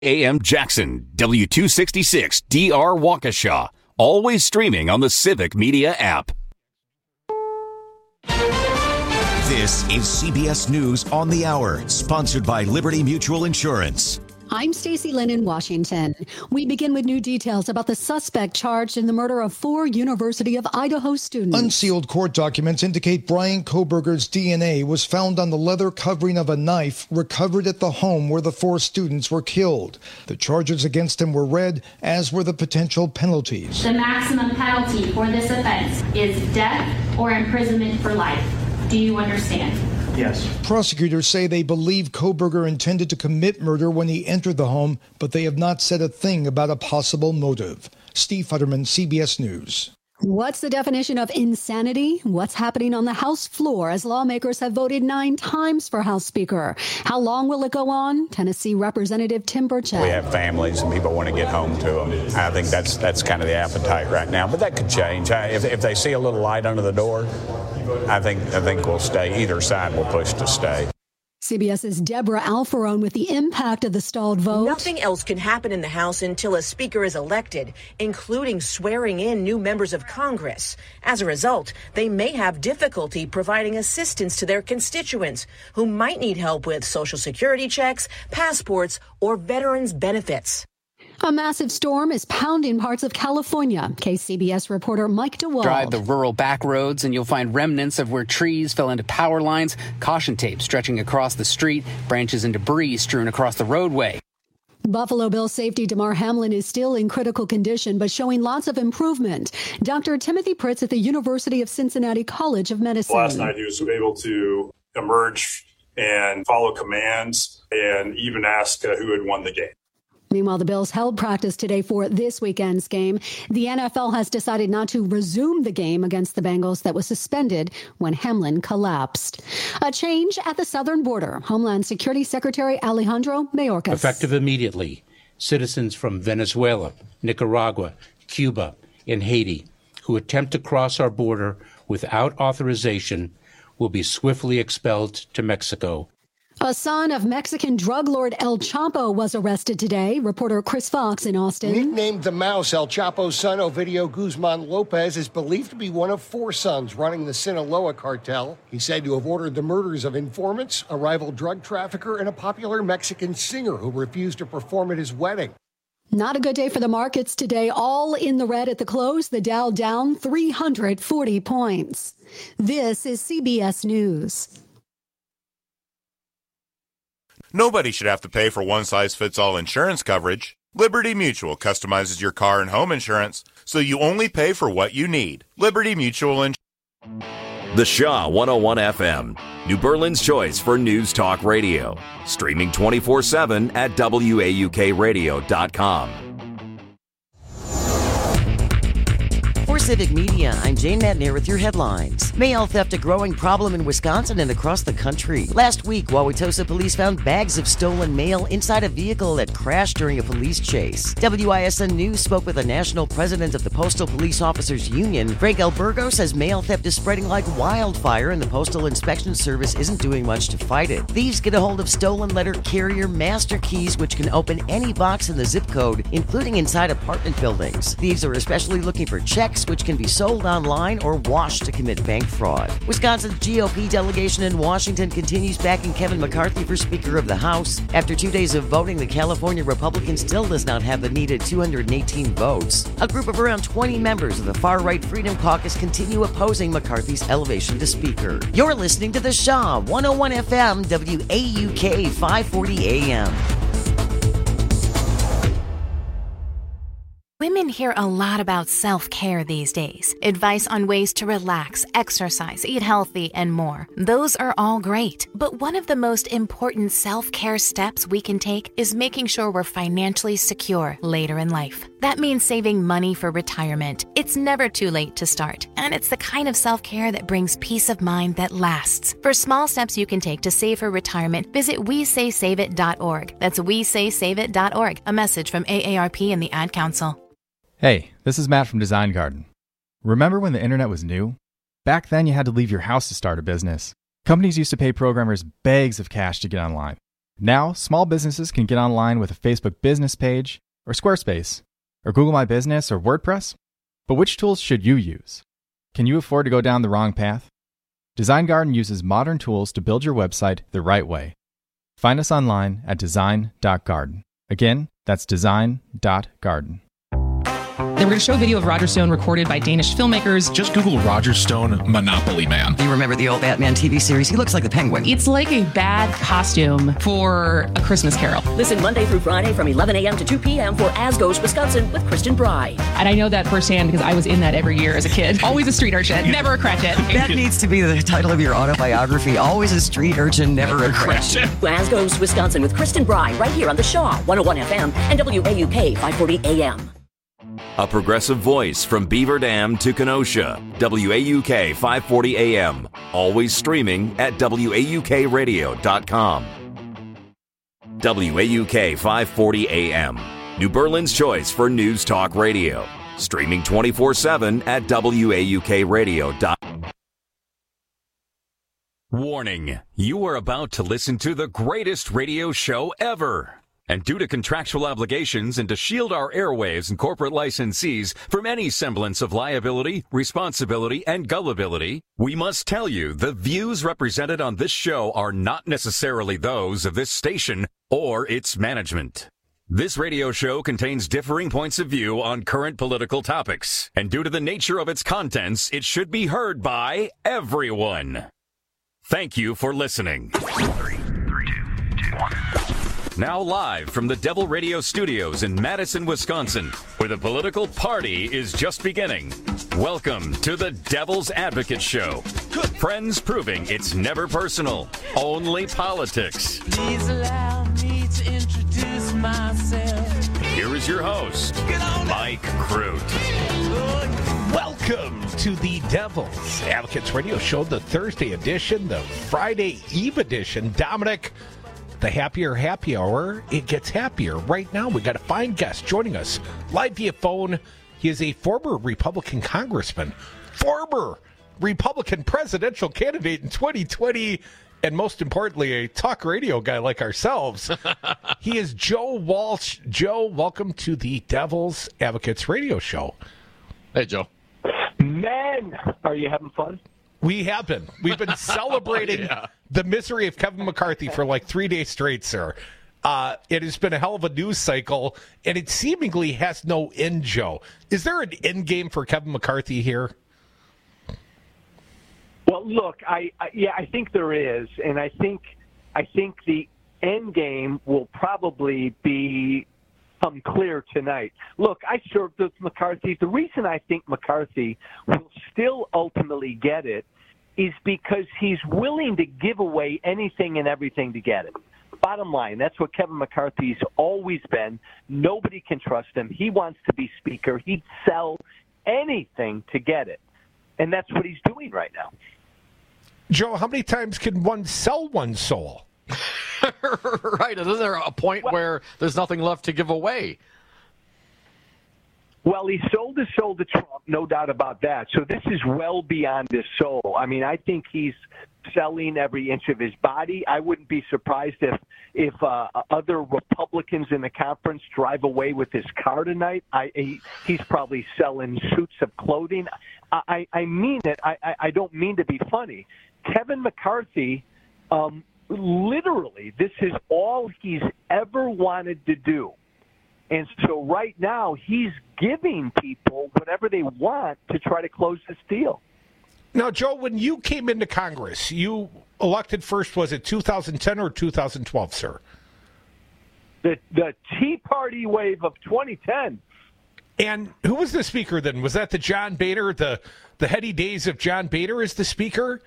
AM Jackson, W266 DR Waukesha. Always streaming on the Civic Media app. This is CBS News on the Hour, sponsored by Liberty Mutual Insurance. I'm Stacey Lynn in Washington. We begin with new details about the suspect charged in the murder of 4 University of Idaho students. Unsealed court documents indicate Brian Kohberger's DNA was found on the leather covering of a knife recovered at the home where the 4 students were killed. The charges against him were read, as were the potential penalties. The maximum penalty for this offense is death or imprisonment for life. Do you understand? Yes. Prosecutors say they believe Kohberger intended to commit murder when he entered the home, but they have not said a thing about a possible motive. Steve Futterman, CBS News. What's the definition of insanity? What's happening on the House floor as lawmakers have voted 9 times for House Speaker? How long will it go on? Tennessee Representative Tim Burchett. We have families and people want to get home to them. I think that's kind of the appetite right now, but that could change. If they see a little light under the door, I think we'll stay. Either side will push to stay. CBS's Deborah Alfarone with the impact of the stalled vote. Nothing else can happen in the House until a speaker is elected, including swearing in new members of Congress. As a result, they may have difficulty providing assistance to their constituents who might need help with Social Security checks, passports, or veterans benefits. A massive storm is pounding parts of California. KCBS reporter Mike DeWald. Drive the rural back roads and you'll find remnants of where trees fell into power lines, caution tape stretching across the street, branches and debris strewn across the roadway. Buffalo Bills safety Damar Hamlin is still in critical condition, but showing lots of improvement. Dr. Timothy Pritz at the University of Cincinnati College of Medicine. Last night he was able to emerge and follow commands and even ask who had won the game. Meanwhile, the Bills held practice today for this weekend's game. The NFL has decided not to resume the game against the Bengals that was suspended when Hamlin collapsed. A change at the southern border. Homeland Security Secretary Alejandro Mayorkas. Effective immediately, citizens from Venezuela, Nicaragua, Cuba, and Haiti who attempt to cross our border without authorization will be swiftly expelled to Mexico. A son of Mexican drug lord El Chapo was arrested today. Reporter Chris Fox in Austin. Nicknamed the Mouse, El Chapo's son, Ovidio Guzman Lopez, is believed to be one of 4 sons running the Sinaloa cartel. He's said to have ordered the murders of informants, a rival drug trafficker, and a popular Mexican singer who refused to perform at his wedding. Not a good day for the markets today. All in the red at the close. The Dow down 340 points. This is CBS News. Nobody should have to pay for one-size-fits-all insurance coverage. Liberty Mutual customizes your car and home insurance, so you only pay for what you need. Liberty Mutual Insurance. The Shaw 101 FM, New Berlin's choice for news talk radio. Streaming 24/7 at WAUKradio.com. For Civic Media, I'm Jane Matnier with your headlines. Mail theft a growing problem in Wisconsin and across the country. Last week, Wauwatosa police found bags of stolen mail inside a vehicle that crashed during a police chase. WISN News spoke with the national president of the Postal Police Officers Union. Frank Albergo says mail theft is spreading like wildfire and the Postal Inspection Service isn't doing much to fight it. Thieves get a hold of stolen letter carrier master keys, which can open any box in the zip code, including inside apartment buildings. Thieves are especially looking for checks, which can be sold online or washed to commit bank fraud. Wisconsin's GOP delegation in Washington continues backing Kevin McCarthy for Speaker of the House. After 2 days of voting, the California Republican still does not have the needed 218 votes. A group of around 20 members of the far-right Freedom Caucus continue opposing McCarthy's elevation to Speaker. You're listening to the Shaw 101 FM, WAUK 540 AM. Women hear a lot about self-care these days. Advice on ways to relax, exercise, eat healthy, and more. Those are all great. But one of the most important self-care steps we can take is making sure we're financially secure later in life. That means saving money for retirement. It's never too late to start. And it's the kind of self-care that brings peace of mind that lasts. For small steps you can take to save for retirement, visit WeSaySaveIt.org. That's WeSaySaveIt.org. A message from AARP and the Ad Council. Hey, this is Matt from Design Garden. Remember when the internet was new? Back then you had to leave your house to start a business. Companies used to pay programmers bags of cash to get online. Now, small businesses can get online with a Facebook business page, or Squarespace, or Google My Business, or WordPress. But which tools should you use? Can you afford to go down the wrong path? Design Garden uses modern tools to build your website the right way. Find us online at design.garden. Again, that's design.garden. They were going to show a video of Roger Stone recorded by Danish filmmakers. Just Google Roger Stone Monopoly Man. You remember the old Batman TV series? He looks like the Penguin. It's like a bad costume for A Christmas Carol. Listen Monday through Friday from 11 a.m. to 2 p.m. for As Goes Wisconsin with Kristen Bry. And I know that firsthand because I was in that every year as a kid. Always a street urchin, never a Cratchit. That needs to be the title of your autobiography. Always a street urchin, never a Cratchit. As Goes Wisconsin with Kristen Bry right here on the Shaw 101 FM and WAUK 540 AM. A progressive voice from Beaver Dam to Kenosha. WAUK 540 AM. Always streaming at WAUKradio.com. WAUK 540 AM. New Berlin's choice for News Talk Radio. Streaming 24/7 at WAUKradio.com. Warning. You are about to listen to the greatest radio show ever. And due to contractual obligations and to shield our airwaves and corporate licensees from any semblance of liability, responsibility, and gullibility, we must tell you the views represented on this show are not necessarily those of this station or its management. This radio show contains differing points of view on current political topics, and due to the nature of its contents, it should be heard by everyone. Thank you for listening. 3, 2, 1. Now live from the Devil Radio Studios in Madison, Wisconsin, where the political party is just beginning. Welcome to the Devil's Advocate Show. Friends proving it's never personal, only politics. Please allow me to introduce myself. Here is your host, Mike Crute. Welcome to the Devil's Advocates Radio Show, the Thursday edition, the Friday Eve edition. Dominic, the happier happy hour, it gets happier. Right now, we got a fine guest joining us live via phone. He is a former Republican congressman, former Republican presidential candidate in 2020, and most importantly, a talk radio guy like ourselves. He is Joe Walsh. Joe, welcome to the Devil's Advocates Radio Show. Hey, Joe. Man, are you having fun? We have been. We've been celebrating the misery of Kevin McCarthy for like 3 days straight, sir. It has been a hell of a news cycle, and it seemingly has no end, Joe. Is there an end game for Kevin McCarthy here? Well, look, I think there is, and I think the end game will probably become clear tonight. Look, I served with McCarthy. The reason I think McCarthy will still ultimately get it is because he's willing to give away anything and everything to get it. Bottom line, that's what Kevin McCarthy's always been. Nobody can trust him. He wants to be speaker. He'd sell anything to get it. And that's what he's doing right now. Joe, how many times can one sell one's soul? Right. Isn't there a point where there's nothing left to give away? Well, he sold his soul to Trump, no doubt about that. So this is well beyond his soul. I mean, I think he's selling every inch of his body. I wouldn't be surprised if other Republicans in the conference drive away with his car tonight. He's probably selling suits of clothing. I mean it. I don't mean to be funny. Kevin McCarthy, literally, this is all he's ever wanted to do. And so right now, he's giving people whatever they want to try to close this deal. Now, Joe, when you came into Congress, you elected first, was it 2010 or 2012, sir? The Tea Party wave of 2010. And who was the speaker then? Was that the John Boehner, the heady days of John Boehner as the speaker?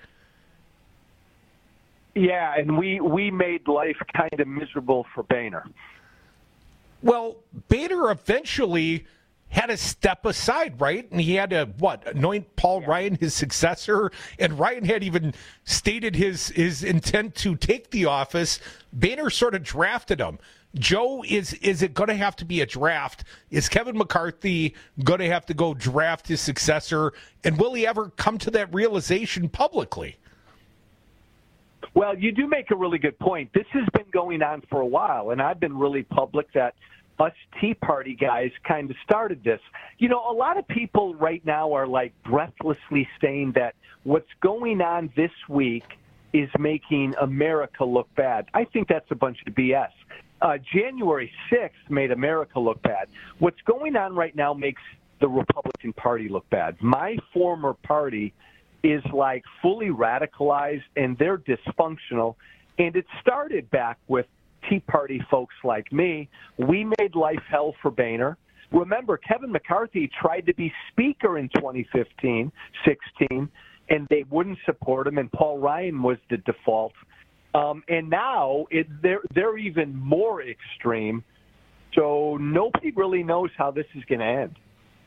Yeah, and we made life kind of miserable for Boehner. Well, Boehner eventually had to step aside, right? And he had to, anoint Paul Ryan his successor. And Ryan had even stated his intent to take the office. Boehner sort of drafted him. Joe, is it going to have to be a draft? Is Kevin McCarthy going to have to go draft his successor? And will he ever come to that realization publicly? Well, you do make a really good point. This has been going on for a while, and I've been really public that us Tea Party guys kind of started this. You know, a lot of people right now are like breathlessly saying that what's going on this week is making America look bad. I think that's a bunch of BS. January 6th made America look bad. What's going on right now makes the Republican Party look bad. My former party is like fully radicalized, and they're dysfunctional. And it started back with Tea Party folks like me. We made life hell for Boehner. Remember, Kevin McCarthy tried to be Speaker in 2015, 16, and they wouldn't support him, and Paul Ryan was the default. And now they're even more extreme. So nobody really knows how this is going to end.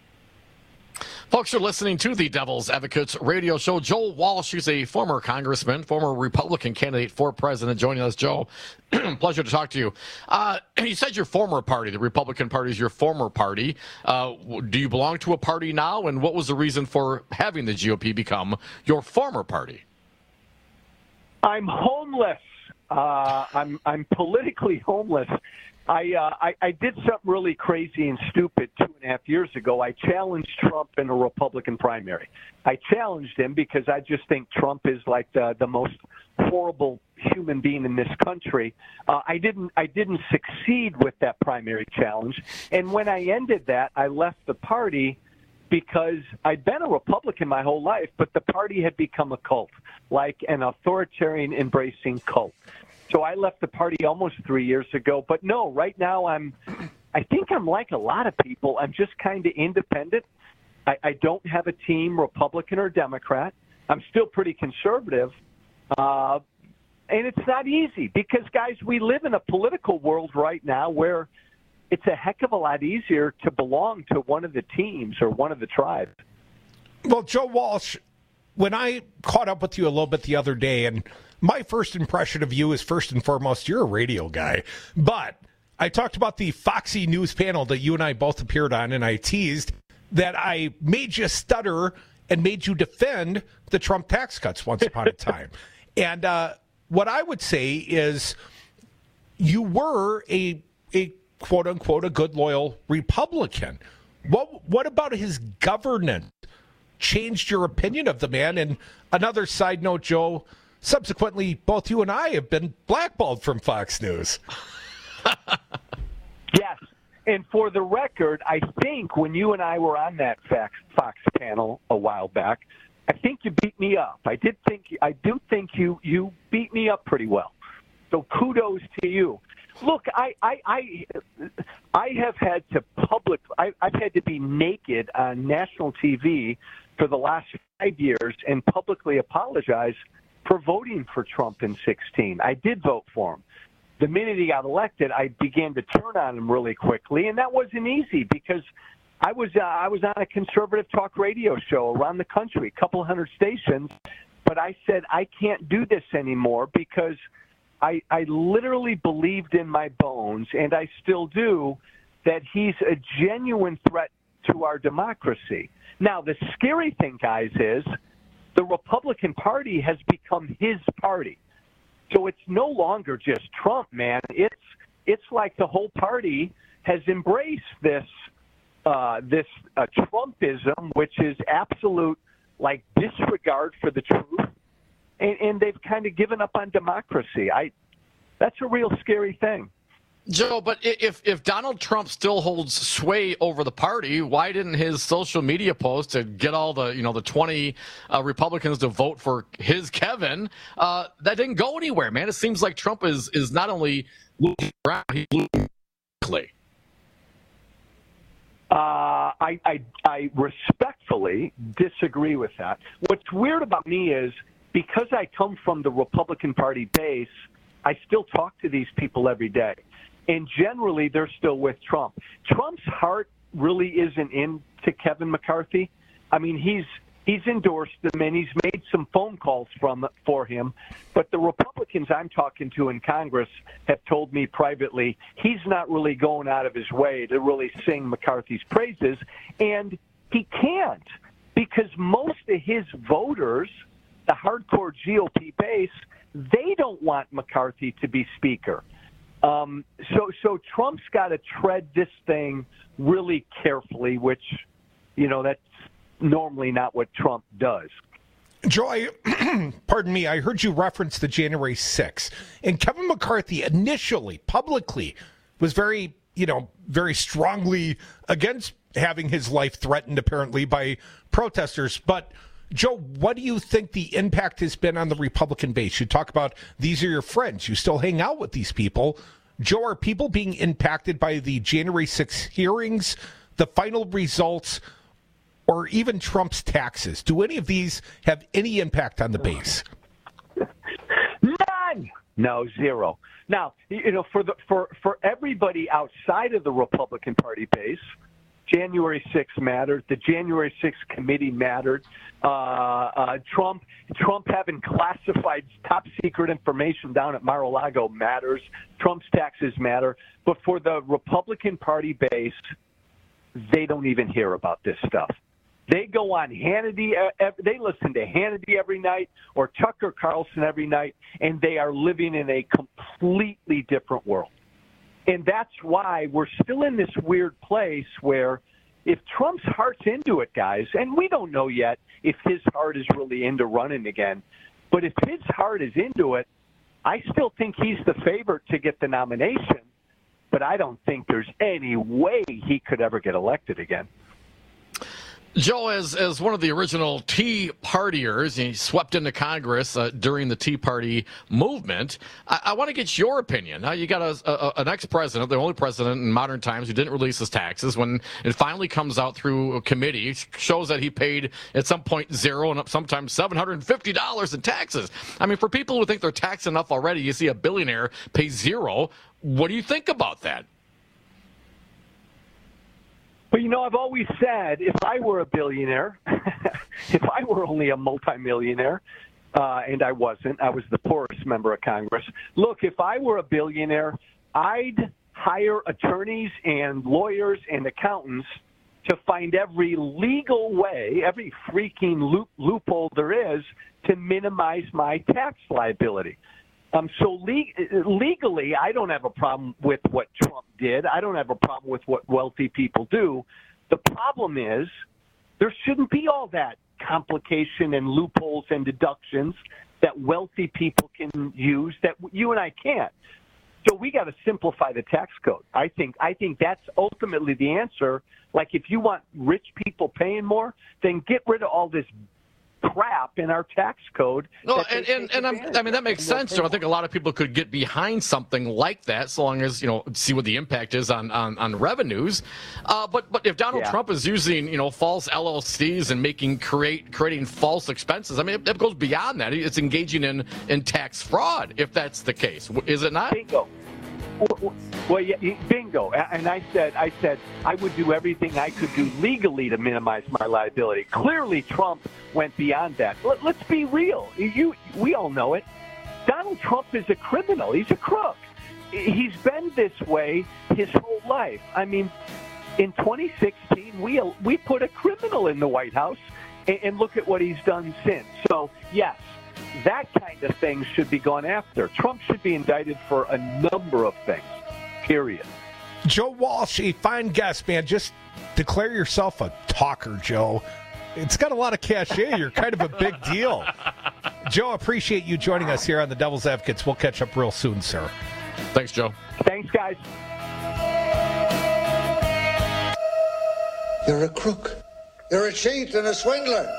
Folks, you're listening to the Devil's Advocates radio show. Joe Walsh, who's a former congressman, former Republican candidate for president, joining us. Joe, pleasure to talk to you. You said your former party, the Republican Party, is your former party. Do you belong to a party now? And what was the reason for having the GOP become your former party? I'm homeless. I'm politically homeless. I did something really crazy and stupid 2.5 years ago. I challenged Trump in a Republican primary. I challenged him because I just think Trump is like the most horrible human being in this country. I didn't succeed with that primary challenge. And when I ended that, I left the party because I'd been a Republican my whole life, but the party had become a cult, like an authoritarian embracing cult. So I left the party almost 3 years ago. But no, right now I think I'm like a lot of people. I'm just kind of independent. I don't have a team, Republican or Democrat. I'm still pretty conservative. And it's not easy because, guys, we live in a political world right now where it's a heck of a lot easier to belong to one of the teams or one of the tribes. Well, Joe Walsh, when I caught up with you a little bit the other day, and my first impression of you is first and foremost, you're a radio guy. But I talked about the Foxy News panel that you and I both appeared on, and I teased that I made you stutter and made you defend the Trump tax cuts once upon a time. And what I would say is you were a quote-unquote, a good, loyal Republican. What about his governance changed your opinion of the man? And another side note, Joe, subsequently, both you and I have been blackballed from Fox News. Yes. And for the record, I think when you and I were on that Fox panel a while back, I think you beat me up. I do think you beat me up pretty well. So kudos to you. Look, I have had to I've had to be naked on national TV for the last 5 years and publicly apologize for voting for Trump in 2016. I did vote for him. The minute he got elected, I began to turn on him really quickly, and that wasn't easy because I was on a conservative talk radio show around the country, a couple hundred stations, but I said I can't do this anymore because I literally believed in my bones, and I still do, that he's a genuine threat to our democracy. Now, the scary thing, guys, is the Republican Party has become his party. So it's no longer just Trump, man. It's like the whole party has embraced this Trumpism, which is absolute, like, disregard for the truth. And they've kind of given up on democracy. That's a real scary thing. Joe, but if Donald Trump still holds sway over the party, why didn't his social media post to get all the 20 Republicans to vote for his Kevin? That didn't go anywhere, man. It seems like Trump is not only losing around, he's losing quickly. I respectfully disagree with that. What's weird about me is because I come from the Republican Party base, I still talk to these people every day. And generally, they're still with Trump. Trump's heart really isn't into Kevin McCarthy. I mean, he's endorsed him and he's made some phone calls for him. But the Republicans I'm talking to in Congress have told me privately he's not really going out of his way to really sing McCarthy's praises. And he can't because most of his voters, the hardcore GOP base, They don't want McCarthy to be Speaker. So Trump's got to tread this thing really carefully, which, that's normally not what Trump does. Joe, pardon me, I heard you reference the January 6th. And Kevin McCarthy initially, publicly, was very strongly against having his life threatened, apparently, by protesters. But, Joe, what do you think the impact has been on the Republican base? You talk about these are your friends. You still hang out with these people. Joe, are people being impacted by the January 6th hearings, the final results, or even Trump's taxes? Do any of these have any impact on the base? None. No, zero. Now, for everybody outside of the Republican Party base, January 6th mattered. The January 6th committee mattered. Trump having classified top secret information down at Mar-a-Lago matters. Trump's taxes matter. But for the Republican Party base, they don't even hear about this stuff. They go on Hannity. They listen to Hannity every night or Tucker Carlson every night, and they are living in a completely different world. And that's why we're still in this weird place where if Trump's heart's into it, guys, and we don't know yet if his heart is really into running again, but if his heart is into it, I still think he's the favorite to get the nomination, but I don't think there's any way he could ever get elected again. Joe, as one of the original Tea Partiers, he swept into Congress during the Tea Party movement. I want to get your opinion. You got an ex-president, the only president in modern times who didn't release his taxes. When it finally comes out through a committee, it shows that he paid at some point $0 and sometimes $750 in taxes. I mean, for people who think they're taxed enough already, you see a billionaire pay $0. What do you think about that? Well, I've always said if I were a billionaire, if I were only a multimillionaire, and I wasn't, I was the poorest member of Congress. Look, if I were a billionaire, I'd hire attorneys and lawyers and accountants to find every legal way, every freaking loophole there is to minimize my tax liability. So legally, I don't have a problem with what Trump did. I don't have a problem with what wealthy people do. The problem is there shouldn't be all that complication and loopholes and deductions that wealthy people can use that you and I can't. So we got to simplify the tax code. I think that's ultimately the answer. Like if you want rich people paying more, then get rid of all this crap in our tax code. No, that makes sense. So I think a lot of people could get behind something like that, so long as see what the impact is on revenues. But if Donald Trump is using false LLCs and creating false expenses, I mean it goes beyond that. It's engaging in tax fraud. If that's the case, is it not? Bingo. Well, yeah, bingo. And I said I would do everything I could do legally to minimize my liability. Clearly, Trump went beyond that. Let's be real. We all know it. Donald Trump is a criminal. He's a crook. He's been this way his whole life. I mean, in 2016, we put a criminal in the White House, and look at what he's done since. So, yes. That kind of thing should be gone after. Trump should be indicted for a number of things, period. Joe Walsh, a fine guest, man. Just declare yourself a talker, Joe. It's got a lot of cachet. You're kind of a big deal. Joe, appreciate you joining us here on the Devil's Advocates. We'll catch up real soon, sir. Thanks, Joe. Thanks, guys. You're a crook. You're a cheat and a swindler.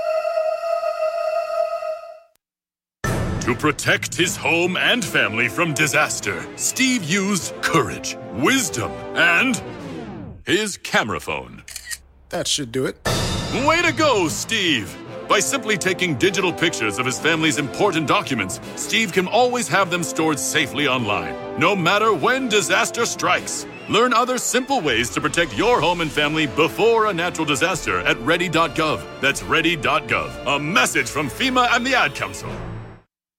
To protect his home and family from disaster, Steve used courage, wisdom, and his camera phone. That should do it. Way to go, Steve! By simply taking digital pictures of his family's important documents, Steve can always have them stored safely online, no matter when disaster strikes. Learn other simple ways to protect your home and family before a natural disaster at ready.gov. That's ready.gov. A message from FEMA and the Ad Council.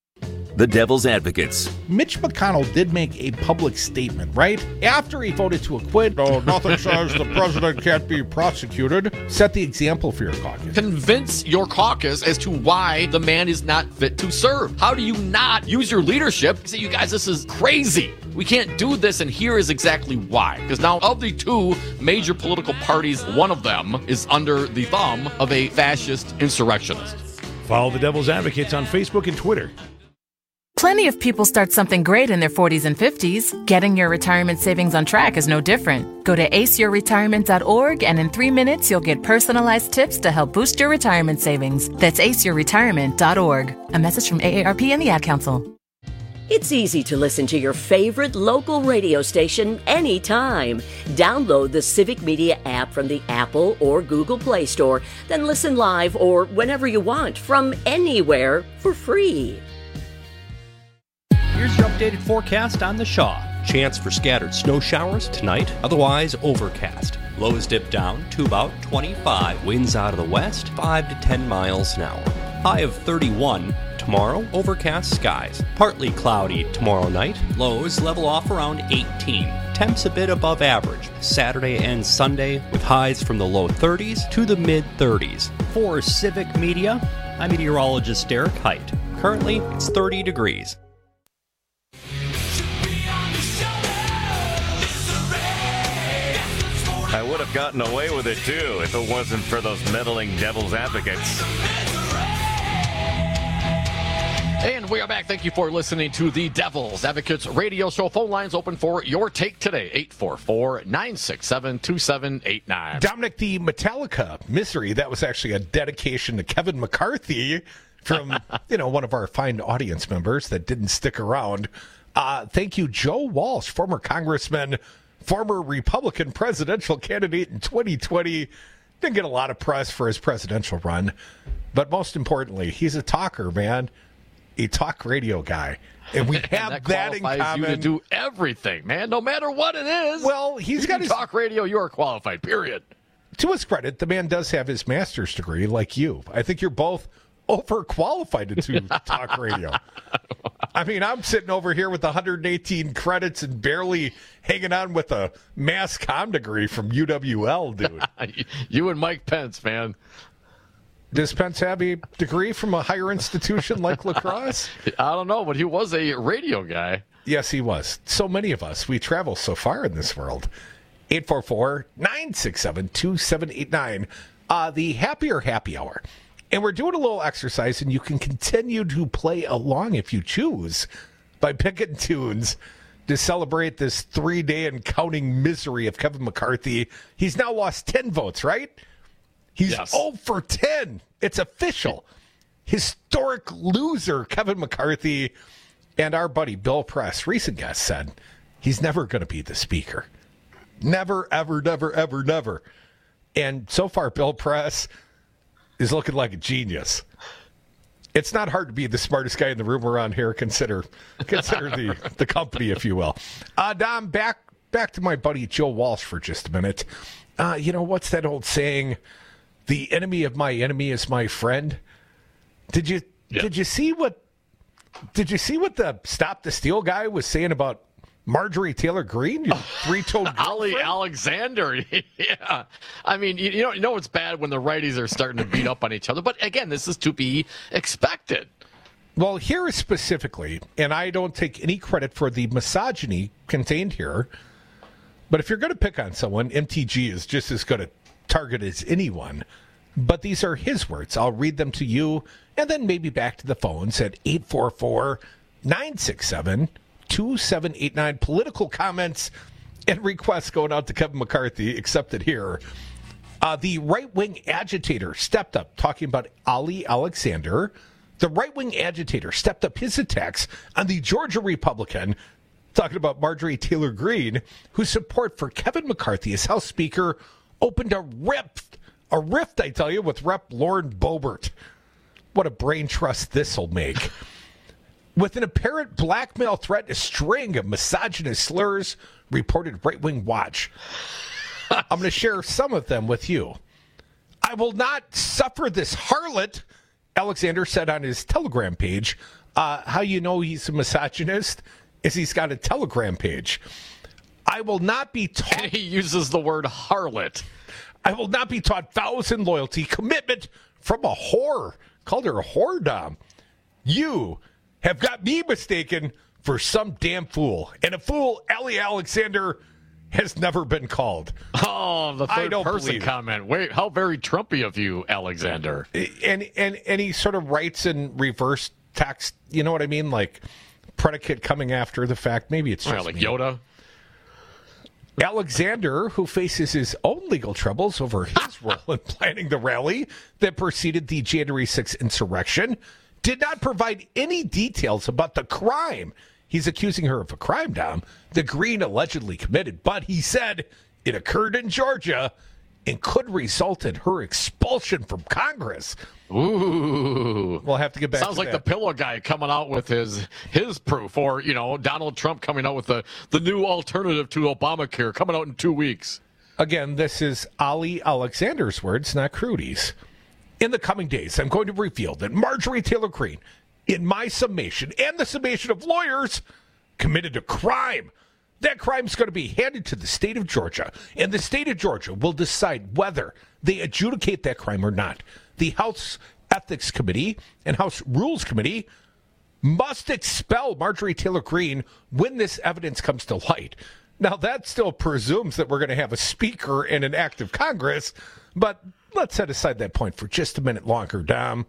the Devil's Advocates. Mitch McConnell did make a public statement, right? After he voted to acquit, nothing says the president can't be prosecuted. Set the example for your caucus. Convince your caucus as to why the man is not fit to serve. How do you not use your leadership and say, you guys, this is crazy. We can't do this, and here is exactly why. Because now, of the two major political parties, one of them is under the thumb of a fascist insurrectionist. Follow the Devil's Advocates on Facebook and Twitter. Plenty of people start something great in their 40s and 50s. Getting your retirement savings on track is no different. Go to aceyourretirement.org, and in 3 minutes, you'll get personalized tips to help boost your retirement savings. That's aceyourretirement.org. A message from AARP and the Ad Council. It's easy to listen to your favorite local radio station anytime. Download the Civic Media app from the Apple or Google Play Store, then listen live or whenever you want from anywhere for free. Here's your updated forecast on the Shaw. Chance for scattered snow showers tonight, otherwise overcast. Lows dip down to about 25. Winds out of the west, 5 to 10 miles an hour. High of 31. Tomorrow, overcast skies. Partly cloudy tomorrow night. Lows level off around 18. Temps a bit above average Saturday and Sunday, with highs from the low 30s to the mid-30s. For Civic Media, I'm meteorologist Derek Height. Currently, it's 30 degrees. I would have gotten away with it, too, if it wasn't for those meddling Devil's Advocates. And we are back. Thank you for listening to the Devil's Advocates radio show. Phone lines open for your take today. 844-967-2789. Dominic, the Metallica Misery, that was actually a dedication to Kevin McCarthy from, one of our fine audience members that didn't stick around. Thank you, Joe Walsh, former congressman, former Republican presidential candidate in 2020. Didn't get a lot of press for his presidential run. But most importantly, he's a talker, man. A talk radio guy. And we have that in common. You to do everything, man, no matter what it is. Well, he's got his talk radio, you are qualified, period. To his credit, the man does have his master's degree like you. I think you're both overqualified to talk radio. I mean, I'm sitting over here with 118 credits and barely hanging on with a mass comm degree from UWL, dude. You and Mike Pence, man. Does Pence have a degree from a higher institution like La Crosse? I don't know, but he was a radio guy. Yes, he was. So many of us, we travel so far in this world. 844-967-2789. The Happier Happy Hour. And we're doing a little exercise, and you can continue to play along if you choose by picking tunes to celebrate this 3-day and counting misery of Kevin McCarthy. He's now lost 10 votes, right? He's 0 for 10. It's official. Historic loser, Kevin McCarthy. And our buddy Bill Press, recent guest, said he's never going to be the speaker. Never, ever, never, ever, never. And so far, Bill Press is looking like a genius. It's not hard to be the smartest guy in the room around here. Consider the company, if you will. Dom, back to my buddy Joe Walsh for just a minute. What's that old saying? The enemy of my enemy is my friend. Did you see what the Stop the Steal guy was saying about Marjorie Taylor Greene, your three-toed Ali Alexander? Yeah. I mean, you know it's bad when the righties are starting to beat up on each other. But again, this is to be expected. Well, here specifically, and I don't take any credit for the misogyny contained here, but if you're going to pick on someone, MTG is just as good a target as anyone. But these are his words. I'll read them to you, and then maybe back to the phones at 844-967-2789. Political comments and requests going out to Kevin McCarthy, accepted here. The right-wing agitator stepped up, talking about Ali Alexander. The right-wing agitator stepped up his attacks on the Georgia Republican, talking about Marjorie Taylor Greene, whose support for Kevin McCarthy as House Speaker opened a rift, I tell you, with Rep. Lauren Boebert. What a brain trust this will make. With an apparent blackmail threat, a string of misogynist slurs, reported Right Wing Watch. I'm going to share some of them with you. I will not suffer this harlot, Alexander said on his Telegram page, How you know he's a misogynist is he's got a Telegram page. I will not be taught. And he uses the word harlot. I will not be taught vows and loyalty, commitment from a whore. Called her a whore, Dom. You have got me mistaken for some damn fool. And a fool, Ellie Alexander, has never been called. Oh, the third person comment. Wait, how very Trumpy of you, Alexander. And he sort of writes in reverse text, you know what I mean? Like predicate coming after the fact. Maybe it's just like Yoda. Alexander, who faces his own legal troubles over his role in planning the rally that preceded the January 6th insurrection, did not provide any details about the crime. He's accusing her of a crime, Dom, that Green allegedly committed, but he said it occurred in Georgia and could result in her expulsion from Congress. Ooh. We'll have to get back Sounds to like that. the pillow guy coming out with his proof, or, Donald Trump coming out with the new alternative to Obamacare coming out in 2 weeks. Again, this is Ali Alexander's words, not Crudy's. In the coming days, I'm going to reveal that Marjorie Taylor Greene, in my summation and the summation of lawyers, committed a crime. That crime's going to be handed to the state of Georgia, and the state of Georgia will decide whether they adjudicate that crime or not. The House Ethics Committee and House Rules Committee must expel Marjorie Taylor Greene when this evidence comes to light. Now, that still presumes that we're going to have a speaker and an active Congress, but let's set aside that point for just a minute longer, Dom.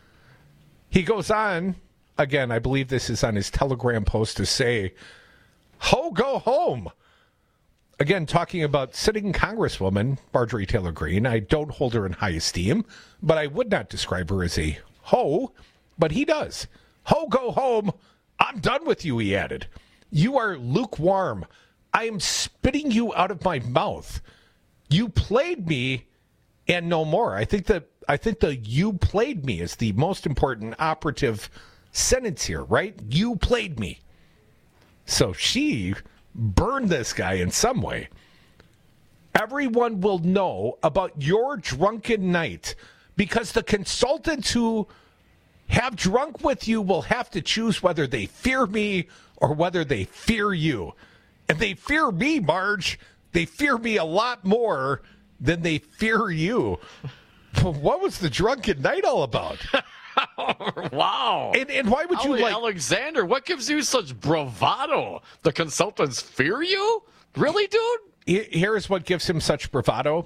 He goes on, again, I believe this is on his Telegram post, to say, "Ho, go home." Again, talking about sitting Congresswoman Marjorie Taylor Greene. I don't hold her in high esteem, but I would not describe her as a hoe, but he does. "Ho, go home. I'm done with you," he added. "You are lukewarm. I am spitting you out of my mouth. You played me and no more." I think the "you played me" is the most important operative sentence here, right? You played me. So she burned this guy in some way. "Everyone will know about your drunken night because the consultants who have drunk with you will have to choose whether they fear me or whether they fear you. And they fear me, Marge. They fear me a lot more than they fear you." What was the drunken night all about? Wow. And why would you like... Alexander, what gives you such bravado? The consultants fear you? Really, dude? Here's what gives him such bravado.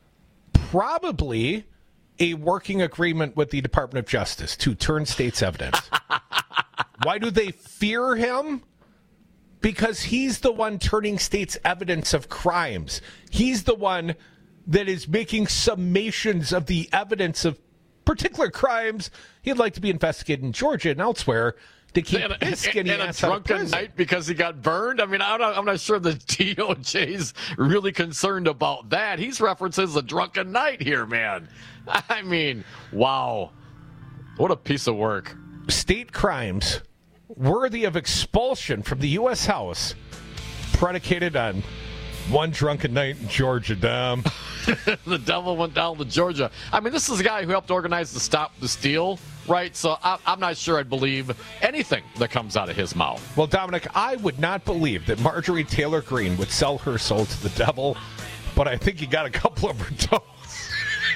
Probably a working agreement with the Department of Justice to turn state's evidence. Why do they fear him? Because he's the one turning state's evidence of crimes. He's the one that is making summations of the evidence of particular crimes he'd like to be investigated in Georgia and elsewhere to keep his skinny ass out of prison. And a drunken night because he got burned? I mean, I'm not sure the DOJ's really concerned about that. He's references a drunken night here, man. I mean, wow. What a piece of work. State crimes worthy of expulsion from the U.S. House predicated on one drunken night in Georgia, Dom. The devil went down to Georgia. I mean, this is a guy who helped organize the Stop the Steal, right? So I'm not sure I'd believe anything that comes out of his mouth. Well, Dominic, I would not believe that Marjorie Taylor Greene would sell her soul to the devil, but I think you got a couple of her toes.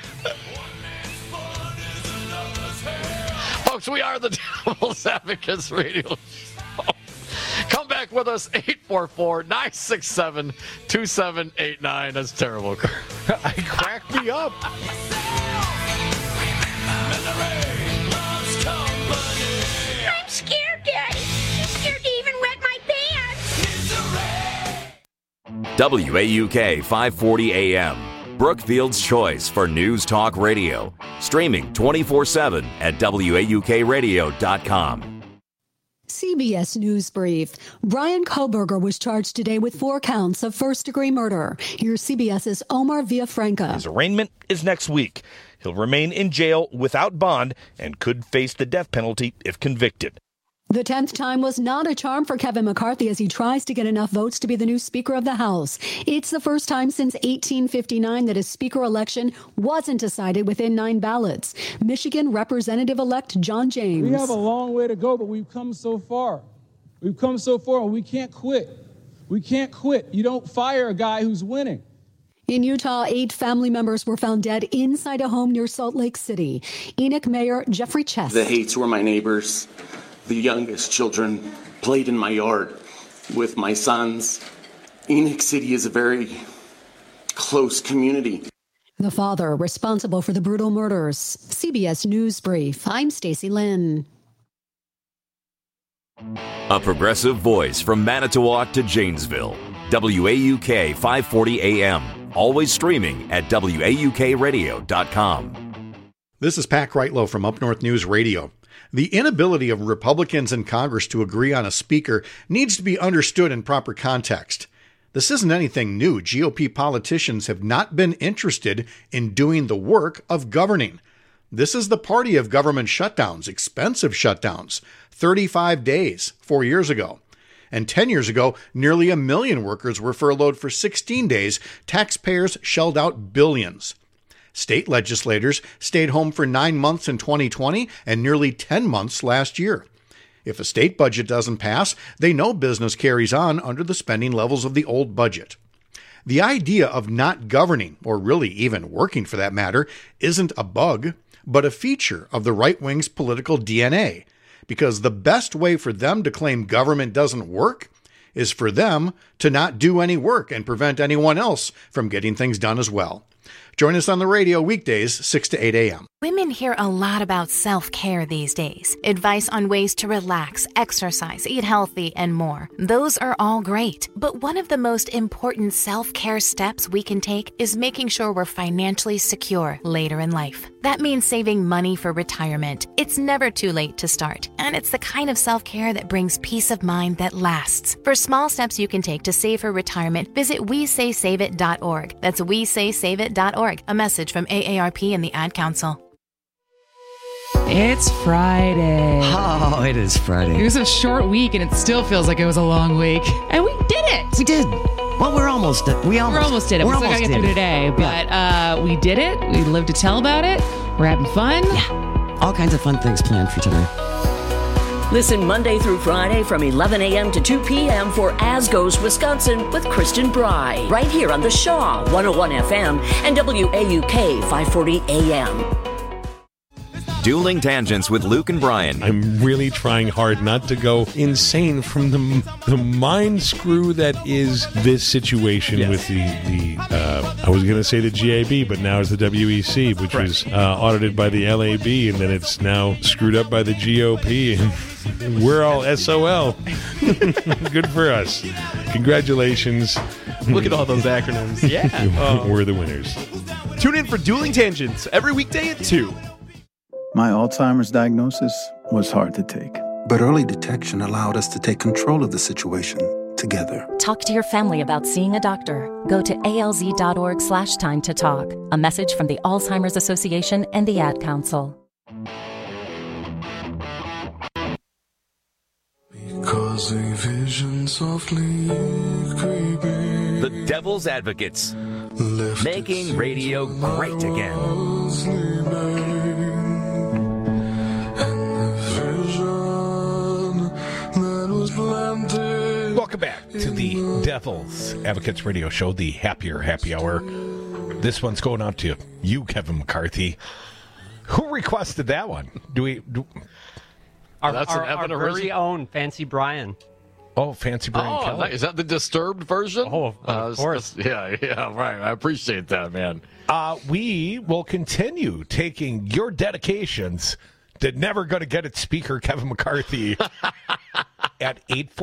Folks, we are the Devil's Advocates Radio Show. Come back with us, 844-967-2789. That's terrible. I cracked me up. I'm scared, Daddy. I'm scared to even wet my pants. WAUK 540 AM, Brookfield's choice for news talk radio. Streaming 24/7 at WAUKradio.com. CBS News Brief. Brian Koberger was charged today with 4 counts of first-degree murder. Here's CBS's Omar Villafranca. His arraignment is next week. He'll remain in jail without bond and could face the death penalty if convicted. The 10th time was not a charm for Kevin McCarthy as he tries to get enough votes to be the new Speaker of the House. It's the first time since 1859 that a Speaker election wasn't decided within 9 ballots. Michigan Representative-elect John James. We have a long way to go, but we've come so far. We've come so far, and we can't quit. We can't quit. You don't fire a guy who's winning. In Utah, 8 family members were found dead inside a home near Salt Lake City. Enoch Mayor Jeffrey Chest. The Hates were my neighbors. The youngest children played in my yard with my sons. Enoch City is a very close community. The father responsible for the brutal murders. CBS News Brief. I'm Stacey Lynn. A progressive voice from Manitowoc to Janesville. WAUK 540 AM. Always streaming at WAUKradio.com. This is Pat Kreitlow from Up North News Radio. The inability of Republicans in Congress to agree on a speaker needs to be understood in proper context. This isn't anything new. GOP politicians have not been interested in doing the work of governing. This is the party of government shutdowns, expensive shutdowns, 35 days 4 years ago. And 10 years ago, nearly 1 million workers were furloughed for 16 days. Taxpayers shelled out billions. State legislators stayed home for 9 months in 2020 and nearly 10 months last year. If a state budget doesn't pass, they know business carries on under the spending levels of the old budget. The idea of not governing, or really even working for that matter, isn't a bug, but a feature of the right wing's political DNA, because the best way for them to claim government doesn't work is for them to not do any work and prevent anyone else from getting things done as well. Join us on the radio weekdays, 6 to 8 a.m. Women hear a lot about self-care these days. Advice on ways to relax, exercise, eat healthy, and more. Those are all great. But one of the most important self-care steps we can take is making sure we're financially secure later in life. That means saving money for retirement. It's never too late to start. And it's the kind of self-care that brings peace of mind that lasts. For small steps you can take to save for retirement, visit WeSaySaveIt.org. That's WeSaySaveIt.org. A message from AARP and the Ad Council. It's Friday. Oh, it is Friday. It was a short week, and it still feels like it was a long week. And we did it. We did. Well, we're almost did it. We almost did it. We still got to get through today, but we did it. We lived to tell about it. We're having fun. Yeah. All kinds of fun things planned for today. Listen Monday through Friday from 11 a.m. to 2 p.m. for As Goes Wisconsin with Kristen Bry, right here on the Shaw 101 FM and WAUK 540 AM. Dueling Tangents with Luke and Brian. I'm really trying hard not to go insane from the mind screw that is this situation with the I was going to say the GAB, but now it's the WEC, which was audited by the LAB, and then it's now screwed up by the GOP, and we're all SOL. Good for us. Congratulations. Look at all those acronyms. Yeah. We're the winners. Tune in for Dueling Tangents every weekday at 2. My Alzheimer's diagnosis was hard to take. But early detection allowed us to take control of the situation together. Talk to your family about seeing a doctor. Go to alz.org/time to talk. A message from the Alzheimer's Association and the Ad Council. Because a vision softly creeping. The Devil's Advocates. Making radio great again. Welcome back to the Devil's Advocates Radio Show, the Happier Happy Hour. This one's going out to you, Kevin McCarthy. Who requested that one? Our very own Fancy Brian. Oh, Fancy Brian Kelly. Is that the disturbed version? Oh, of course. Yeah, right. I appreciate that, man. We will continue taking your dedications to Never Gonna Get It Speaker Kevin McCarthy at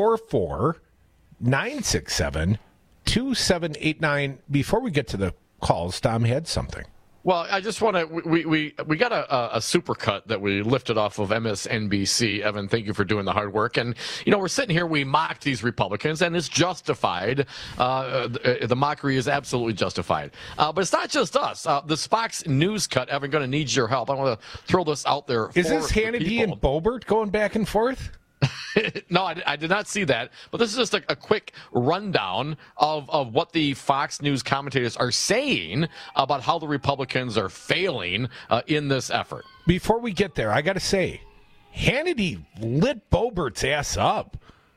844-967-2789. Before we get to the calls, Tom had something. Well, I just want to, we got a supercut that we lifted off of MSNBC. Evan, thank you for doing the hard work. And, we're sitting here, we mock these Republicans, and it's justified. The mockery is absolutely justified. But it's not just us. The Fox News cut, Evan, going to need your help. I want to throw this out there. Is this Hannity and Boebert going back and forth? No, I did not see that. But this is just a quick rundown of what the Fox News commentators are saying about how the Republicans are failing in this effort. Before we get there, I got to say, Hannity lit Boebert's ass up.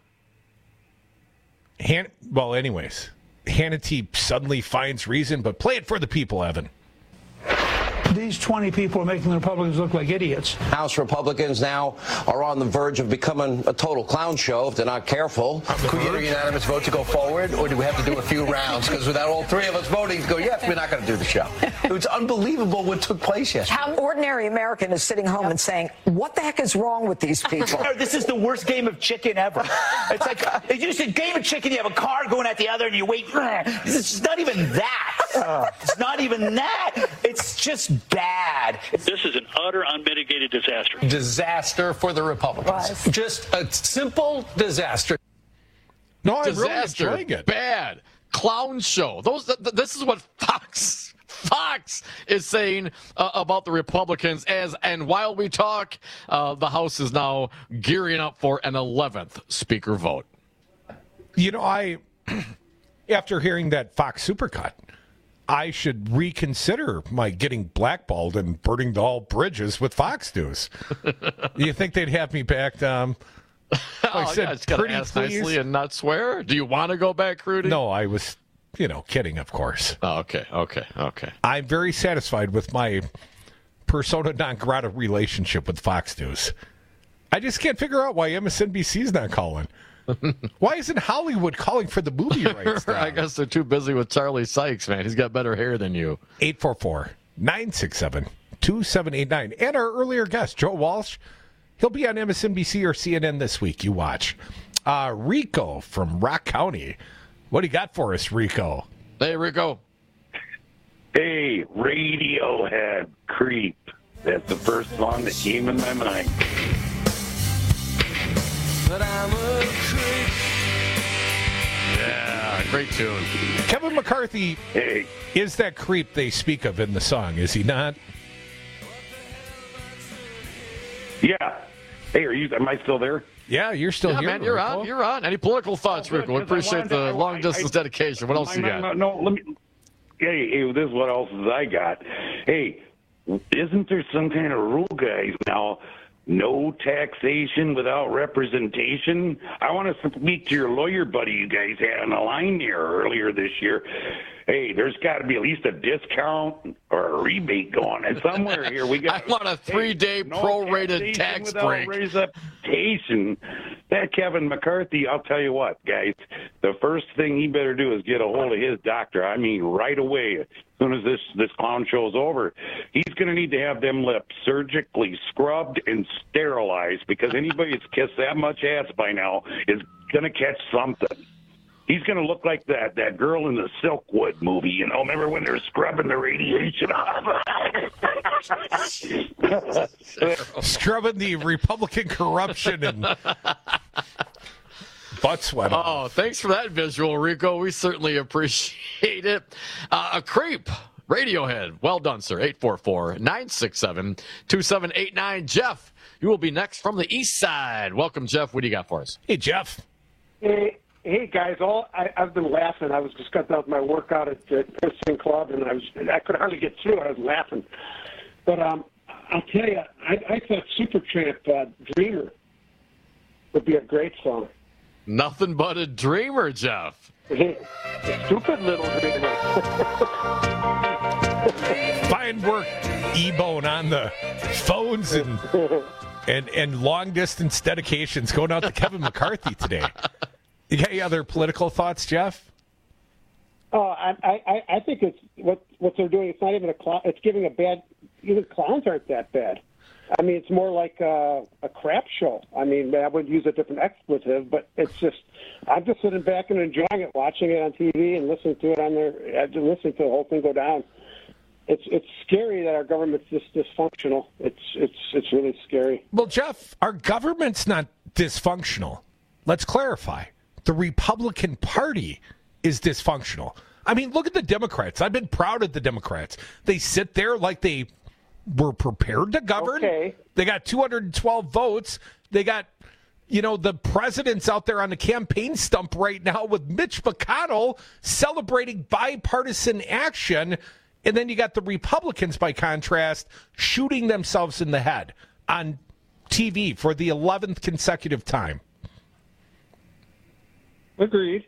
Anyways, Hannity suddenly finds reason, but play it for the people, Evan. These 20 people are making the Republicans look like idiots. House Republicans now are on the verge of becoming a total clown show if they're not careful. Can we get a unanimous vote to go forward, or do we have to do a few rounds? Because without all three of us voting to go, yes, we're not going to do the show. It was unbelievable what took place yesterday. How ordinary American is sitting home and saying, what the heck is wrong with these people? This is the worst game of chicken ever. It's like, you just a game of chicken, you have a car going at the other, and you wait. It's not even that. It's not even that. It's just bad. This is an utter unmitigated disaster. Disaster for the Republicans. Just a simple disaster. No, I'm disaster, really enjoying it. Bad clown show. This is what Fox is saying about the Republicans. And while we talk, the House is now gearing up for an 11th speaker vote. You know, after hearing that Fox Supercut, I should reconsider my getting blackballed and burning all bridges with Fox News. You think they'd have me back? I said, it's got to ask nicely and not swear. Do you want to go back, Rudy? No, I was, kidding, of course. Oh, okay. I'm very satisfied with my persona non grata relationship with Fox News. I just can't figure out why MSNBC's not calling. Why isn't Hollywood calling for the movie rights now? I guess they're too busy with Charlie Sykes, man. He's got better hair than you. 844-967-2789. And our earlier guest, Joe Walsh, he'll be on MSNBC or CNN this week. You watch. Rico from Rock County. What do you got for us, Rico? Hey, Rico. Hey, Radiohead, Creep. That's the first song that came in my mind. But I'm a creep. Yeah, great tune. Kevin McCarthy is that creep they speak of in the song, is he not? Yeah. Hey, am I still there? Yeah, you're still here. Man, you're on. You're on. Any political thoughts, Rico? We appreciate the long distance dedication. What else you got? No, let me. Hey, this is what else I got. Hey, isn't there some kind of rule, guys, now? No taxation without representation. I want to speak to your lawyer buddy you guys had on the line here earlier this year. Hey, there's got to be at least a discount or a rebate going on somewhere here. We got. I want a 3-day prorated tax break. Representation. That Kevin McCarthy, I'll tell you what, guys. The first thing he better do is get a hold of his doctor. I mean, right away. As soon as this clown show's over, he's going to need to have them lips surgically scrubbed and sterilized, because anybody that's kissed that much ass by now is going to catch something. He's going to look like that girl in the Silkwood movie, remember when they're scrubbing the radiation off? Scrubbing the Republican corruption and butt sweat. Oh, thanks for that visual, Rico. We certainly appreciate it. A creep. Radiohead. Well done, sir. 844-967-2789. Jeff, you will be next from the east side. Welcome, Jeff. What do you got for us? Hey, Jeff. Hey guys, I've been laughing. I was just got done with my workout at the Christian Club, and I could hardly get through. I was laughing. But I'll tell you, I thought Supertramp "Dreamer" would be a great song. Nothing but a dreamer, Jeff. Stupid little dreamer. Fine work, E-Bone, on the phones and long distance dedications going out to Kevin McCarthy today. You got any other political thoughts, Jeff? I think it's what they're doing. It's not even a clown. It's giving a bad. Even clowns aren't that bad. I mean, it's more like a crap show. I mean, I would use a different expletive, but it's just. I'm just sitting back and enjoying it, watching it on TV and listening to it on there, listening to the whole thing go down. It's scary that our government's this dysfunctional. It's really scary. Well, Jeff, our government's not dysfunctional. Let's clarify. The Republican Party is dysfunctional. I mean, look at the Democrats. I've been proud of the Democrats. They sit there like they were prepared to govern. Okay. They got 212 votes. They got The president's out there on the campaign stump right now with Mitch McConnell celebrating bipartisan action. And then you got the Republicans, by contrast, shooting themselves in the head on TV for the 11th consecutive time. Agreed.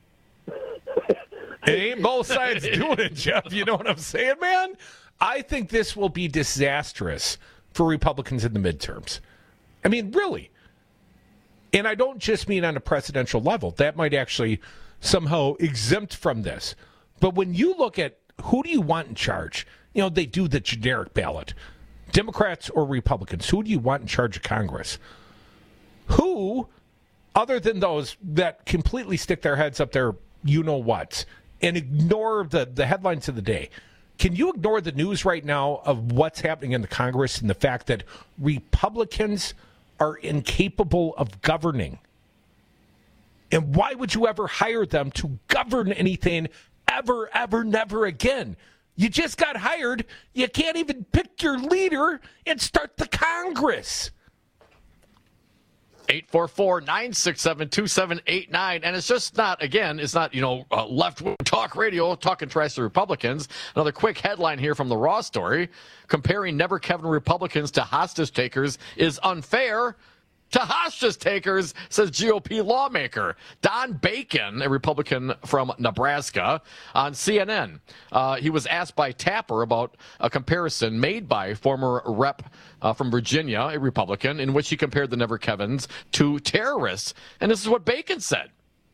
It ain't both sides doing it, Jeff. You know what I'm saying, man? I think this will be disastrous for Republicans in the midterms. I mean, really. And I don't just mean on a presidential level. That might actually somehow exempt from this. But when you look at who do you want in charge, they do the generic ballot. Democrats or Republicans, who do you want in charge of Congress? Who, other than those that completely stick their heads up their you-know-what and ignore the headlines of the day, can you ignore the news right now of what's happening in the Congress and the fact that Republicans are incapable of governing? And why would you ever hire them to govern anything ever, ever, never again? You just got hired. You can't even pick your leader and start the Congress. 844-967-2789. And it's just not, again, it's not, left-wing talk radio talking trash to Republicans. Another quick headline here from the Raw story. Comparing Never Kevin Republicans to hostage takers is unfair to hostage takers, says GOP lawmaker Don Bacon, a Republican from Nebraska, on CNN. He was asked by Tapper about a comparison made by former rep from Virginia, a Republican, in which he compared the Never Kevins to terrorists. And this is what Bacon said.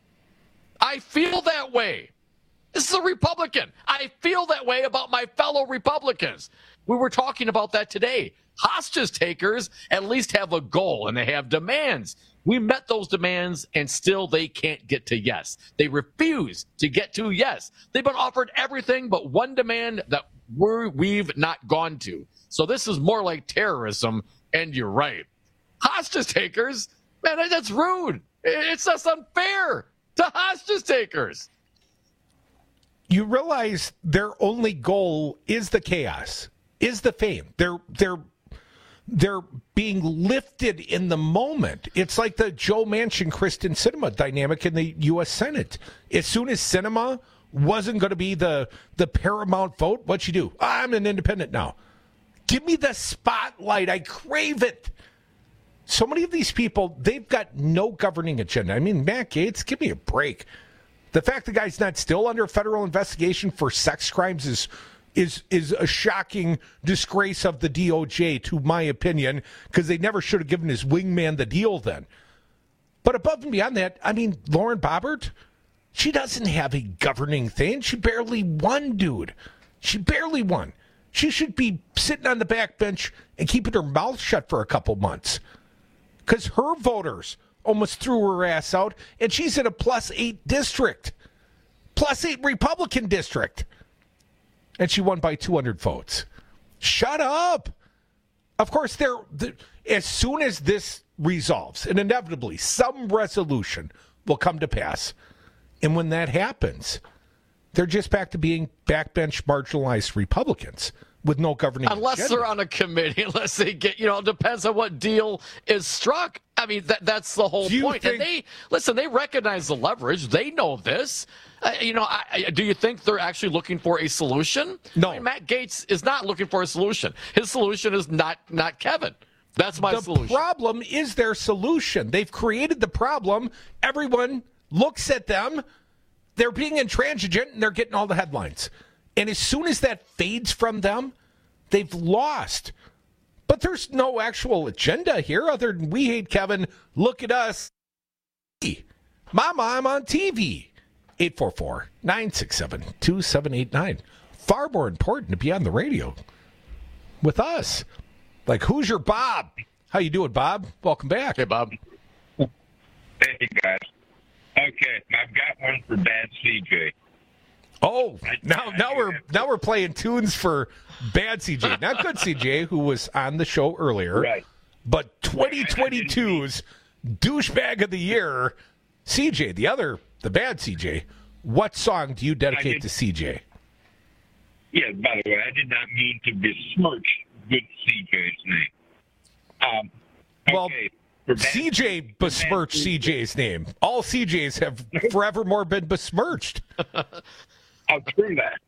I feel that way. This is a Republican. I feel that way about my fellow Republicans. We were talking about that today. Hostage takers at least have a goal and they have demands. We met those demands and still they can't get to yes. They refuse to get to yes. They've been offered everything but one demand that we've not gone to. So this is more like terrorism, and you're right. Hostage takers, man, that's rude. It's just unfair to hostage takers. You realize their only goal is the chaos, is the fame. They're being lifted in the moment. It's like the Joe Manchin, Kristen Sinema dynamic in the U.S. Senate. As soon as Sinema wasn't going to be the paramount vote, what'd she do? I'm an independent now. Give me the spotlight. I crave it. So many of these people, they've got no governing agenda. I mean, Matt Gaetz, give me a break. The fact the guy's not still under federal investigation for sex crimes is a shocking disgrace of the DOJ, to my opinion, because they never should have given his wingman the deal then. But above and beyond that, I mean, Lauren Boebert, she doesn't have a governing thing. She barely won, dude. She barely won. She should be sitting on the back bench and keeping her mouth shut for a couple months, because her voters almost threw her ass out, and she's in a +8 district, +8 Republican district. And she won by 200 votes. Shut up. Of course, as soon as this resolves, and inevitably some resolution will come to pass, and when that happens, they're just back to being backbench marginalized Republicans with no governing unless agenda. They're on a committee, unless they get, it depends on what deal is struck. I mean, that's the whole point. And they recognize the leverage. They know this. Do you think they're actually looking for a solution? No. I mean, Matt Gaetz is not looking for a solution. His solution is not Kevin. That's my solution. The problem is their solution. They've created the problem. Everyone looks at them. They're being intransigent, and they're getting all the headlines. And as soon as that fades from them, they've lost. But there's no actual agenda here other than we hate Kevin. Look at us. Mama, I'm on TV. 844-967-2789. Far more important to be on the radio with us. Like, who's your Bob? How you doing, Bob? Welcome back. Hey, Bob. Hey, guys. Okay, I've got one for Bad CJ. Oh, now we're playing tunes for Bad CJ. Not good CJ, who was on the show earlier. Right. But 2022's douchebag of the year, CJ, the bad CJ. What song do you dedicate to CJ? Yeah, by the way, I did not mean to besmirch good CJ's name. Well, CJ besmirched CJ's name. All CJs have forevermore been besmirched. Oh, true that.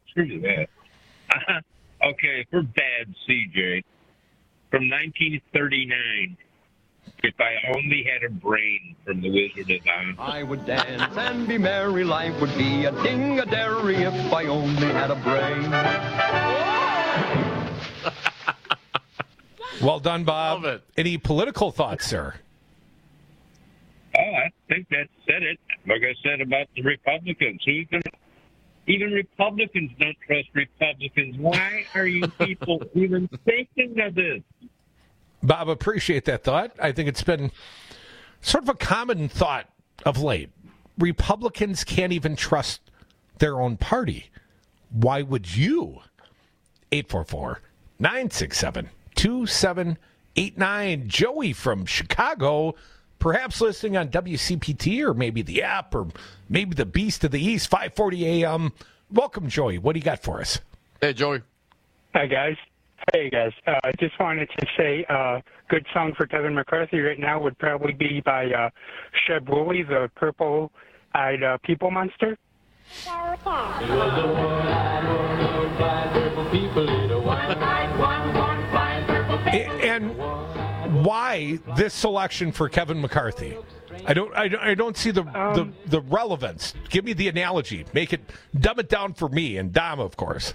Okay, for bad CJ, from 1939, If I Only Had a Brain from The Wizard of Oz. I would dance and be merry, life would be a ding-a-dairy if I only had a brain. Well done, Bob. Love it. Any political thoughts, sir? Oh, I think that said it. Like I said about the Republicans. Even Republicans don't trust Republicans. Why are you people even thinking of this? Bob, appreciate that thought. I think it's been sort of a common thought of late. Republicans can't even trust their own party. Why would you? 844-967-2789. Joey from Chicago, perhaps listening on WCPT or maybe the app or maybe the Beast of the East, 540 AM. Welcome, Joey. What do you got for us? Hey, Joey. Hi, guys. Hey, guys. I just wanted to say good song for Kevin McCarthy right now would probably be by Sheb Woolley, the purple-eyed people monster. And why this selection for Kevin McCarthy? I don't see the relevance. Give me the analogy. Dumb it down for me and Dom, of course.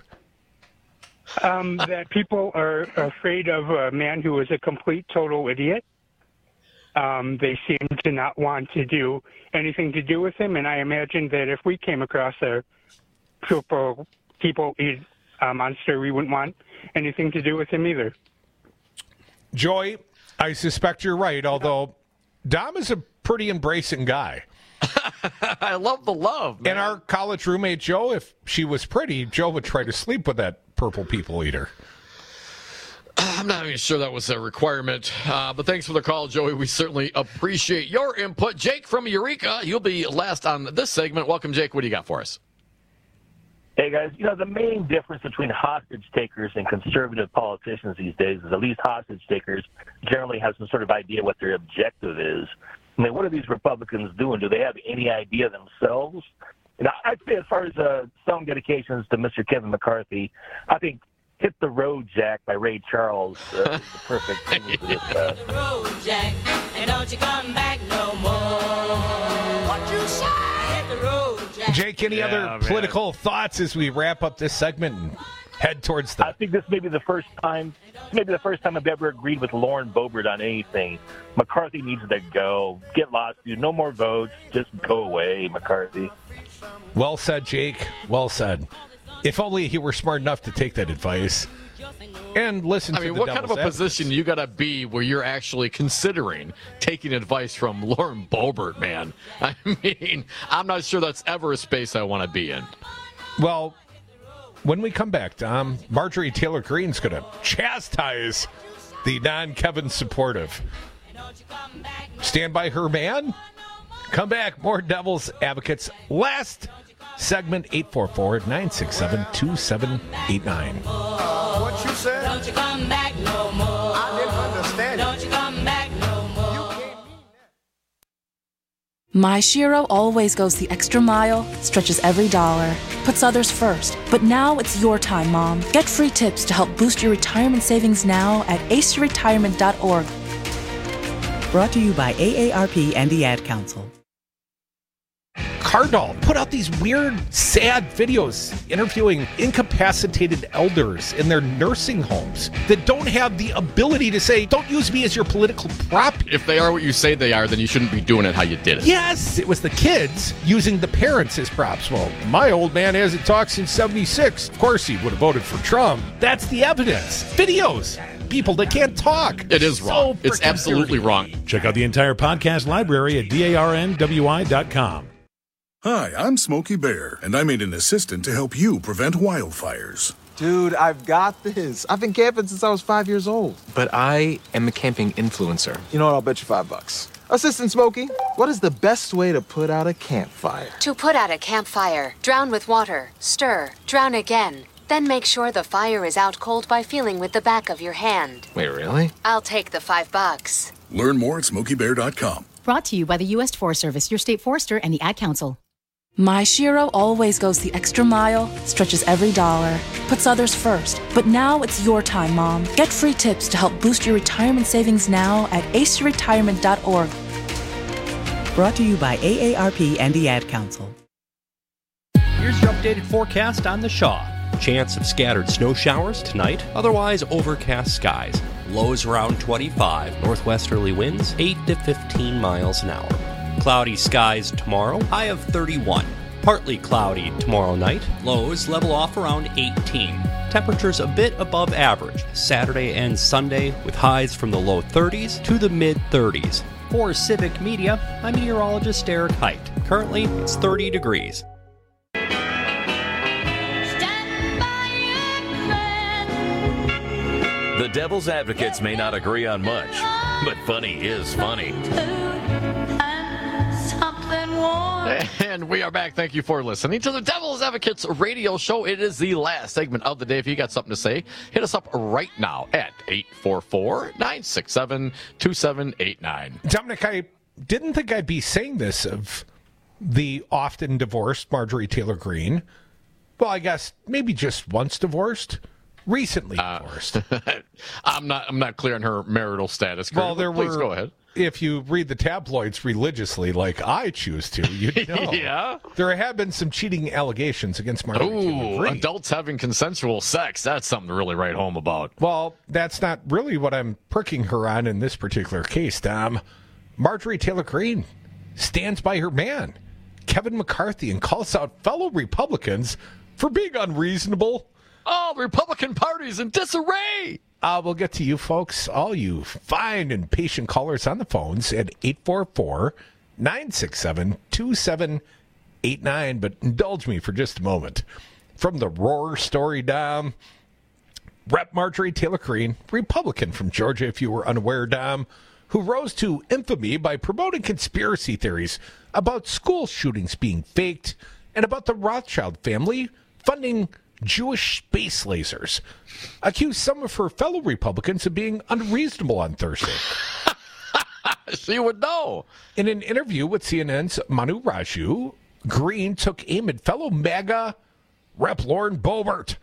That people are afraid of a man who is a complete, total idiot. They seem to not want to do anything to do with him, and I imagine that if we came across a purple people monster, we wouldn't want anything to do with him either. Joy, I suspect you're right, although Dom is a pretty embracing guy. I love the love, man. And our college roommate, Joe, if she was pretty, Joe would try to sleep with that purple people eater. I'm not even sure that was a requirement, but thanks for the call, Joey. We certainly appreciate your input. Jake from Eureka, you'll be last on this segment. Welcome, Jake. What do you got for us? Hey, guys, the main difference between hostage takers and conservative politicians these days is at least hostage takers generally have some sort of idea what their objective is. I mean, what are these Republicans doing? Do they have any idea themselves? I'd say as far as song dedications to Mr. Kevin McCarthy, I think Hit the Road, Jack by Ray Charles is the perfect thing for this guy. Hit the road, Jack, and don't you come back no more. What you say? Hit the road, Jack. Jake, any other political thoughts as we wrap up this segment and head towards the... I think this may be the first time I've ever agreed with Lauren Boebert on anything. McCarthy needs to go. Get lost, dude. No more votes. Just go away, McCarthy. Well said, Jake. Well said. If only he were smart enough to take that advice and listen to the what kind of a devil's position you got to be where you're actually considering taking advice from Lauren Boebert, man? I mean, I'm not sure that's ever a space I want to be in. Well, when we come back, Tom, Marjorie Taylor Greene's going to chastise the non-Kevin supportive. Stand by her man. Come back. More Devil's Advocates. Last segment, 844-967-2789. What you said? Don't you come back no more. I didn't understand. Don't you come back no more. My Shiro always goes the extra mile, stretches every dollar, puts others first. But now it's your time, Mom. Get free tips to help boost your retirement savings now at aceyourretirement.org. Brought to you by AARP and the Ad Council. Cardinal put out these weird, sad videos interviewing incapacitated elders in their nursing homes that don't have the ability to say, don't use me as your political prop. If they are what you say they are, then you shouldn't be doing it how you did it. Yes, it was the kids using the parents as props. Well, my old man hasn't talked since 76. Of course he would have voted for Trump. That's the evidence. Videos. People that can't talk. It is wrong. It's absolutely wrong. Check out the entire podcast library at darnwi.com. Hi, I'm Smokey Bear, and I made an assistant to help you prevent wildfires. Dude, I've got this. I've been camping since I was 5 years old. But I am a camping influencer. You know what? I'll bet you $5. Assistant Smokey, what is the best way to put out a campfire? To put out a campfire, drown with water, stir, drown again. Then make sure the fire is out cold by feeling with the back of your hand. Wait, really? I'll take the $5. Learn more at SmokeyBear.com. Brought to you by the U.S. Forest Service, your state forester, and the Ad Council. My Shiro always goes the extra mile, stretches every dollar, puts others first. But now it's your time, Mom. Get free tips to help boost your retirement savings now at aceyourretirement.org. Brought to you by AARP and the Ad Council. Here's your updated forecast on the Shaw. Chance of scattered snow showers tonight, otherwise overcast skies. Lows around 25, northwesterly winds 8 to 15 miles an hour. Cloudy skies tomorrow, high of 31. Partly cloudy tomorrow night, lows level off around 18. Temperatures a bit above average Saturday and Sunday with highs from the low 30s to the mid 30s. For Civic Media, I'm meteorologist Eric Height. Currently, it's 30 degrees. The Devil's Advocates may not agree on much, but funny is funny. And we are back. Thank you for listening to the Devil's Advocates radio show. It is the last segment of the day. If you got something to say, hit us up right now at 844-967-2789. Dominic, I didn't think I'd be saying this of the often divorced Marjorie Taylor Greene. Well, I guess maybe just once divorced. Recently divorced. I'm not clear on her marital status. Well, Please go ahead. If you read the tabloids religiously, like I choose to, you'd know. Yeah. There have been some cheating allegations against Marjorie Taylor Greene. Adults having consensual sex. That's something to really write home about. Well, that's not really what I'm pricking her on in this particular case, Dom. Marjorie Taylor Greene stands by her man, Kevin McCarthy, and calls out fellow Republicans for being unreasonable. Oh, the Republican Party's in disarray. We'll get to you folks, all you fine and patient callers on the phones at 844-967-2789. But indulge me for just a moment. From the Roar story, Dom, Rep. Marjorie Taylor Greene, Republican from Georgia, if you were unaware, Dom, who rose to infamy by promoting conspiracy theories about school shootings being faked and about the Rothschild family funding Jewish space lasers, accused some of her fellow Republicans of being unreasonable on Thursday. She would know. In an interview with CNN's Manu Raju, Greene took aim at fellow MAGA Rep. Lauren Boebert.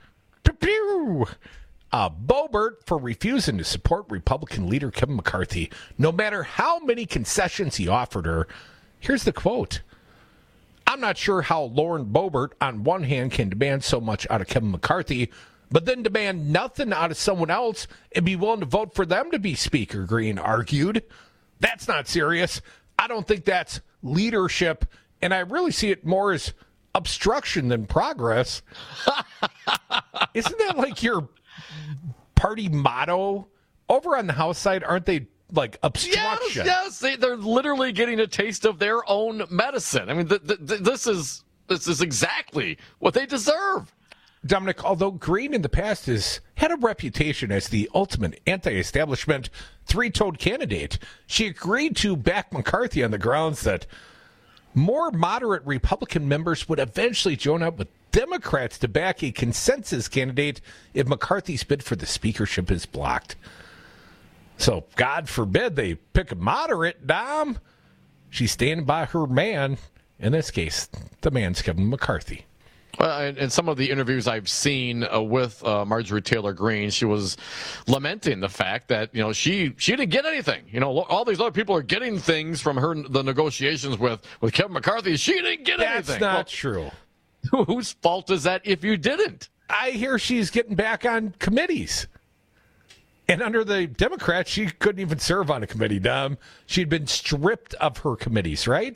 Boebert for refusing to support Republican leader Kevin McCarthy, no matter how many concessions he offered her. Here's the quote. I'm not sure how Lauren Boebert, on one hand, can demand so much out of Kevin McCarthy, but then demand nothing out of someone else and be willing to vote for them to be Speaker, Greene argued. That's not serious. I don't think that's leadership, and I really see it more as obstruction than progress. Isn't that like your party motto? Over on the House side, aren't they like obstruction? Yes, they're literally getting a taste of their own medicine. I mean, this is exactly what they deserve. Dominic, although Greene in the past has had a reputation as the ultimate anti-establishment three-toed candidate, she agreed to back McCarthy on the grounds that more moderate Republican members would eventually join up with Democrats to back a consensus candidate if McCarthy's bid for the speakership is blocked. So, God forbid they pick a moderate, Dom. She's standing by her man. In this case, the man's Kevin McCarthy. Well, in some of the interviews I've seen with Marjorie Taylor Greene, she was lamenting the fact that, she didn't get anything. All these other people are getting things from the negotiations with Kevin McCarthy. She didn't get anything. That's not true. Whose fault is that if you didn't? I hear she's getting back on committees. And under the Democrats, she couldn't even serve on a committee, Dom. She'd been stripped of her committees, right?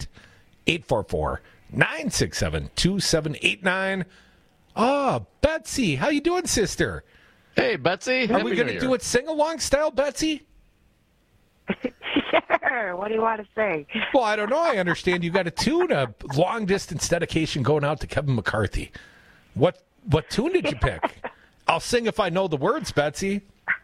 844-967-2789. Oh, Betsy, how you doing, sister? Hey, Betsy. Are we going to do it sing-along style, Betsy? Sure. What do you want to say? Well, I don't know. I understand you got a tune, a long-distance dedication going out to Kevin McCarthy. What tune did you pick? I'll sing if I know the words, Betsy.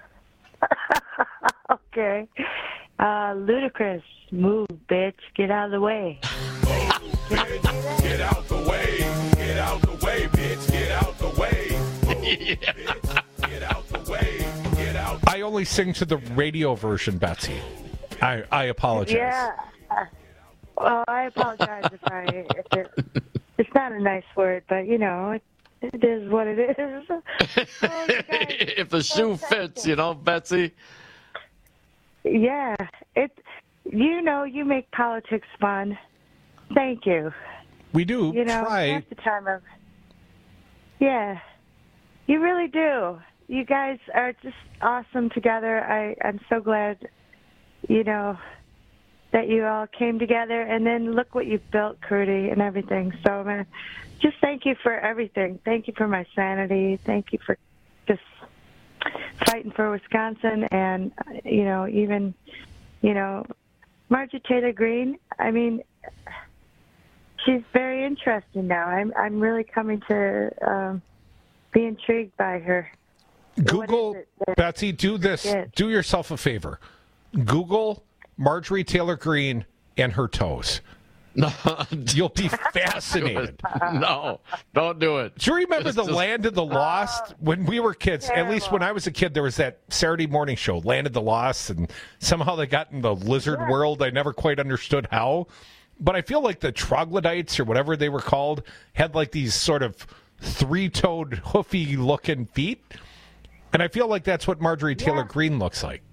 Okay. Ludacris, move, bitch. Get out of the way. Get out the way. Get out the way, bitch. Get out the way. Yeah. Get out the way. Get out. I only sing to the radio version, Betsy. I apologize. Yeah. Well, I apologize it's not a nice word, but you know, it is what it is. If the shoe fits, you know, Betsy. Yeah, you make politics fun. Thank you. We do. You know, try. half the time yeah, you really do. You guys are just awesome together. I'm so glad, you know, that you all came together, and then look what you've built, Crudy, and everything. So I'm gonna just thank you for everything. Thank you for my sanity. Thank you for just fighting for Wisconsin, and you know, even, you know, Marjorie Taylor Greene. I mean, she's very interesting now. I'm really coming to be intrigued by her. Google, Betsy, do this. Do yourself a favor. Google Marjorie Taylor Greene and her toes. No, you'll be fascinated. No, don't do it. Do you remember the Land of the Lost? When we were kids, at least when I was a kid, there was that Saturday morning show, Land of the Lost, and somehow they got in the lizard world. I never quite understood how. But I feel like the troglodytes, or whatever they were called, had like these sort of three-toed, hoofy-looking feet. And I feel like that's what Marjorie Taylor Greene looks like.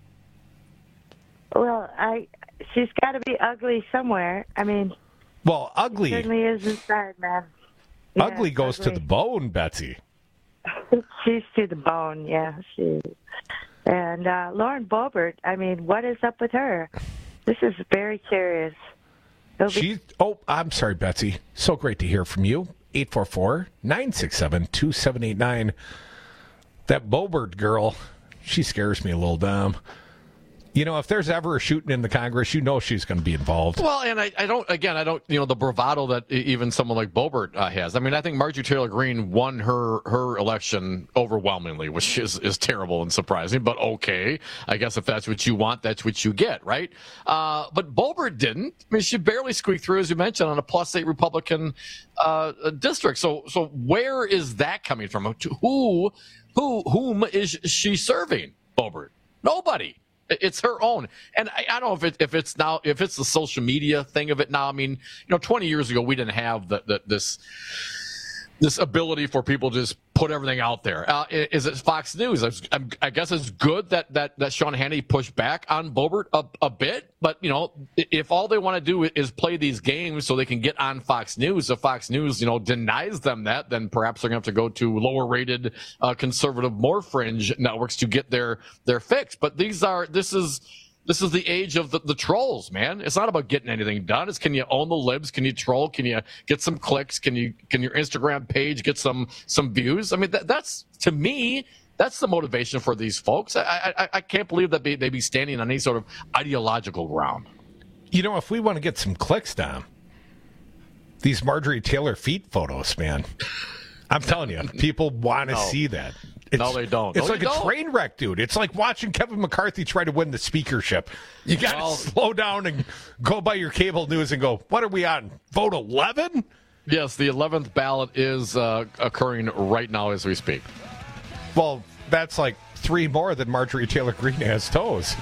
Well, she's got to be ugly somewhere. I mean, well, ugly certainly is inside, man. Ugly goes to the bone, Betsy. She's to the bone, yeah. And Lauren Boebert, I mean, what is up with her? This is very curious. I'm sorry, Betsy. So great to hear from you. 844-967-2789. That Boebert girl, she scares me a little dumb. You know, if there's ever a shooting in the Congress, you know she's going to be involved. Well, and I don't, you know, the bravado that even someone like Boebert has. I mean, I think Marjorie Taylor Greene won her election overwhelmingly, which is terrible and surprising, but okay. I guess if that's what you want, that's what you get, right? But Boebert didn't. I mean, she barely squeaked through, as you mentioned, on a +8 Republican district. So where is that coming from? Whom is she serving, Boebert? Nobody. It's her own. And I don't know if it's the social media thing of it now. I mean, you know, 20 years ago, we didn't have this ability for people to just put everything out there. Is it Fox News? I guess it's good that Sean Hannity pushed back on Boebert a bit, but you know, if all they want to do is play these games so they can get on Fox News, if Fox News, you know, denies them that, then perhaps they're going to have to go to lower rated, conservative, more fringe networks to get their fix. But this is the age of the trolls, man. It's not about getting anything done. It's, can you own the libs? Can you troll? Can you get some clicks? Can your Instagram page get some views? I mean, that's, to me, that's the motivation for these folks. I can't believe that they be standing on any sort of ideological ground. You know, if we want to get some clicks down, these Marjorie Taylor feet photos, man. I'm telling you, people want to see that. No, they don't. It's like a train wreck, dude. It's like watching Kevin McCarthy try to win the speakership. You got to slow down and go by your cable news and go, what are we on? Vote 11? Yes, the 11th ballot is occurring right now as we speak. Well, that's like 3 more than Marjorie Taylor Greene has toes.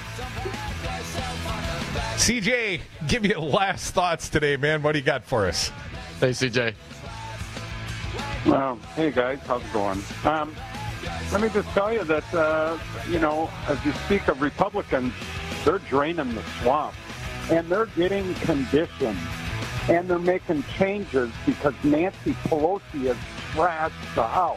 CJ, give you last thoughts today, man. What do you got for us? Hey, CJ. Well, hey, guys. How's it going? Let me just tell you that, you know, as you speak of Republicans, they're draining the swamp, and they're getting conditioned, and they're making changes because Nancy Pelosi has trashed the House.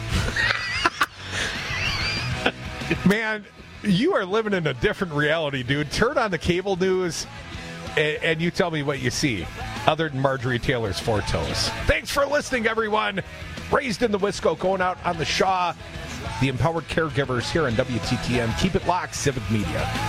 Man, you are living in a different reality, dude. Turn on the cable news, and you tell me what you see, other than Marjorie Taylor's 4 toes. Thanks for listening, everyone. Raised in the Wisco, going out on the Shaw. The Empowered Caregivers here on WTTN. Keep it locked, Civic Media.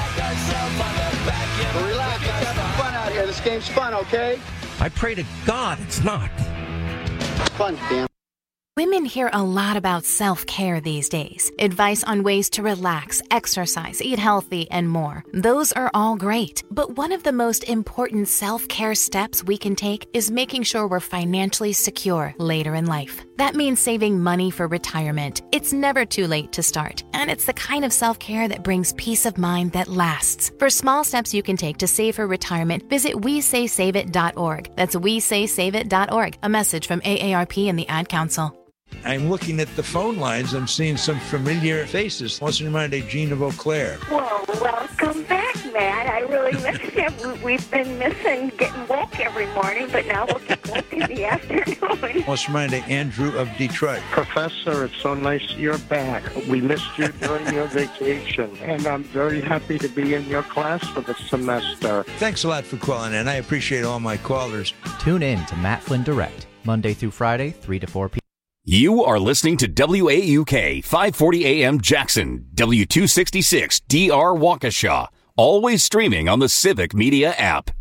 Relax, let's have fun out here. This game's fun, okay? I pray to God it's not. Fun, damn. Women hear a lot about self-care these days. Advice on ways to relax, exercise, eat healthy, and more. Those are all great. But one of the most important self-care steps we can take is making sure we're financially secure later in life. That means saving money for retirement. It's It's never too late to start, and it's the kind of self-care that brings peace of mind that lasts. For small steps you can take to save for retirement, visit WeSaySaveIt.org. That's WeSaySaveIt.org. A message from AARP and the Ad Council. I'm looking at the phone lines. I'm seeing some familiar faces. What's in mind, Gene of Eau Claire? Well, welcome back, Matt. I really missed you. We've been missing getting woke every morning, but now we'll get woke in the afternoon. What's in mind, Andrew of Detroit? Professor, it's so nice you're back. We missed you during your vacation, and I'm very happy to be in your class for the semester. Thanks a lot for calling in. I appreciate all my callers. Tune in to Matt Flynn Direct, Monday through Friday, 3 to 4 p.m. You are listening to WAUK 540 AM Jackson, W266 DR Waukesha, always streaming on the Civic Media app.